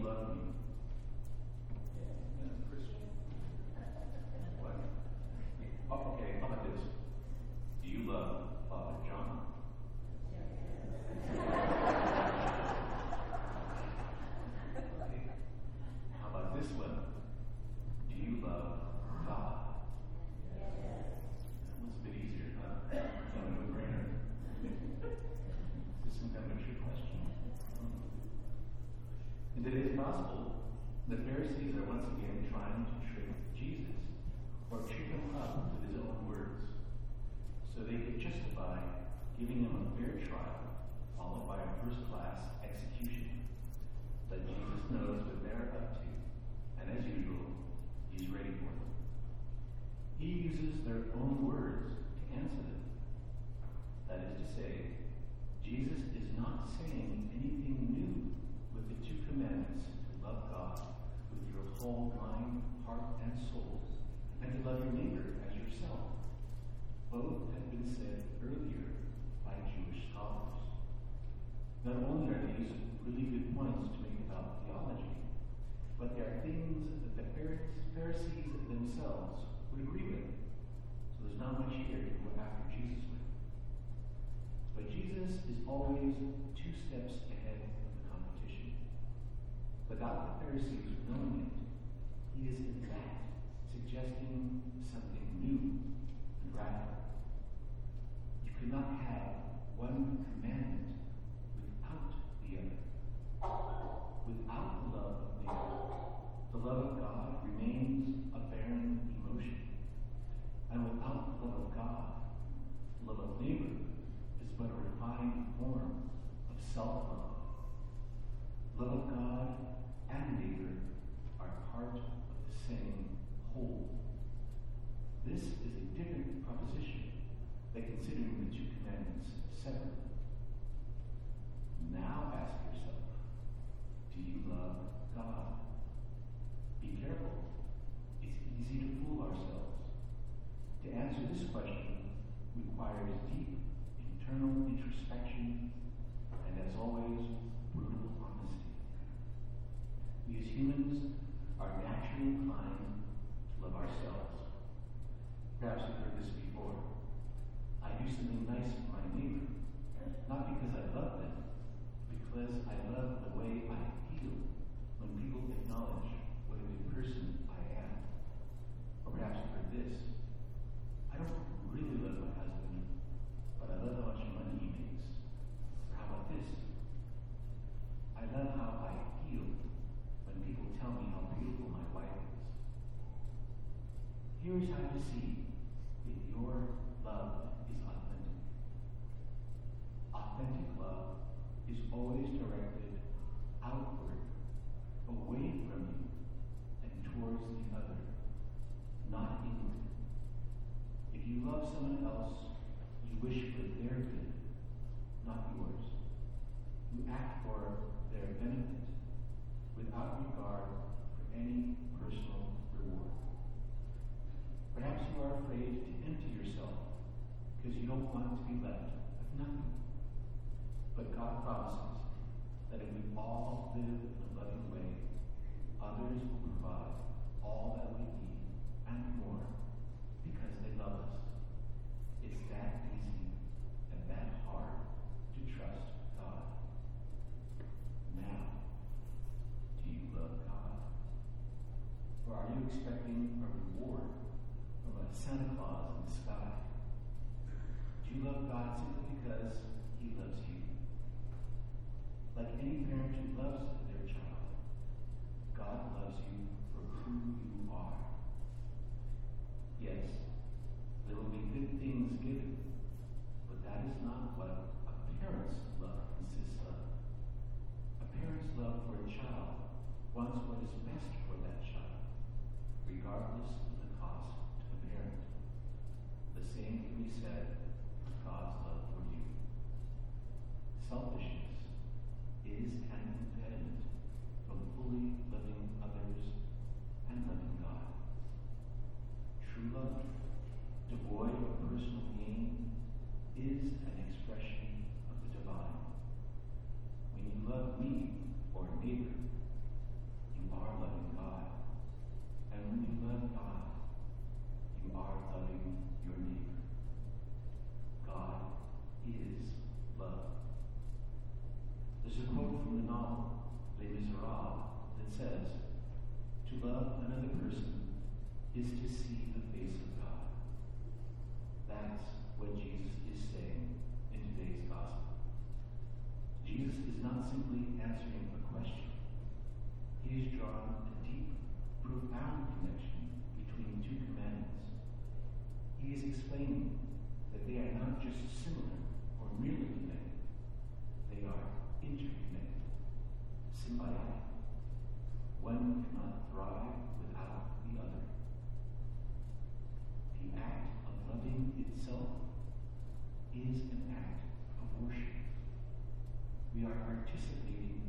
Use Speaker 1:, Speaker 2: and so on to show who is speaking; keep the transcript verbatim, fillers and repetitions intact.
Speaker 1: love me? Yeah, Christian. What? Oh, okay, how about this? Do you love Father John? Okay. How about this one? Do you love God? That one's a bit easier, huh? It's not a no-brainer. Is this some kind of a trick question? In today's gospel, the Pharisees are once again trying to trick Jesus, or trip him up with his own words, so they could justify giving him a fair trial, followed by a first-class execution. But Jesus knows what they're up to, and as usual, he's ready for them. He uses their own words to answer them. That is to say, Jesus is not saying anything new with the two commandments to love God with your whole mind, heart, and soul, and to love your neighbor as yourself. Both have been said earlier by Jewish scholars. Not only are these really good points to make about theology, but they are things that the Pharisees themselves would agree with. So there's not much here to go after Jesus with. But Jesus is always two steps ahead of the competition. Without the Pharisees knowing it, he is in fact suggesting something new and radical. You could not have one commandment without the other. Without the love of the other, the love of God remains a barren emotion. And without the love of God, the love of neighbor is but a refined form of self-love. Love of God and neighbor are part of the same whole. This is a different proposition than considering the two commandments separately. Now ask yourself, do you love God? Be careful. It's easy to fool ourselves. To answer this question requires deep internal introspection and, as always, brutal honesty. We as humans are naturally inclined to love ourselves. Perhaps you've heard this before. I do something nice for my neighbor, not because I love them, but because I love the way I feel when people acknowledge what a good person I am. Or perhaps you've heard this. I don't really love my husband, but I love how much money he makes. Or how about this? I love how I feel when people tell me how beautiful my wife is. Here's how to see if your love is authentic. Authentic love is always directed outward, away from you, and towards the other, not inward. If you love someone else, you wish for their good, not yours. You act for their benefit without regard for any personal reward. Perhaps you are afraid to empty yourself because you don't want to be left with nothing. But God promises that if we all live in a loving way, others will provide all that we need and more because they love us. It's that easy and that hard to trust God. Now, do you love God? Or are you expecting a reward from a Santa Claus in the sky? Do you love God simply because he loves you? Like any parent who loves their child, God loves you for who you are. Yes, there will be good things given, but that is not what a parent's love consists of. A parent's love for a child wants what is best for that child, regardless of the cost to the parent. The same can be said of God's love for you. Selfishness is an impediment from fully loving others and loving God. True love, devoid of personal gain, is an expression of the divine. When you love me or neighbor, has drawn a deep, profound connection between two commandments. He is explaining that they are not just similar or merely connected. They are interconnected, symbiotic. One cannot thrive without the other. The act of loving itself is an act of worship. We are participating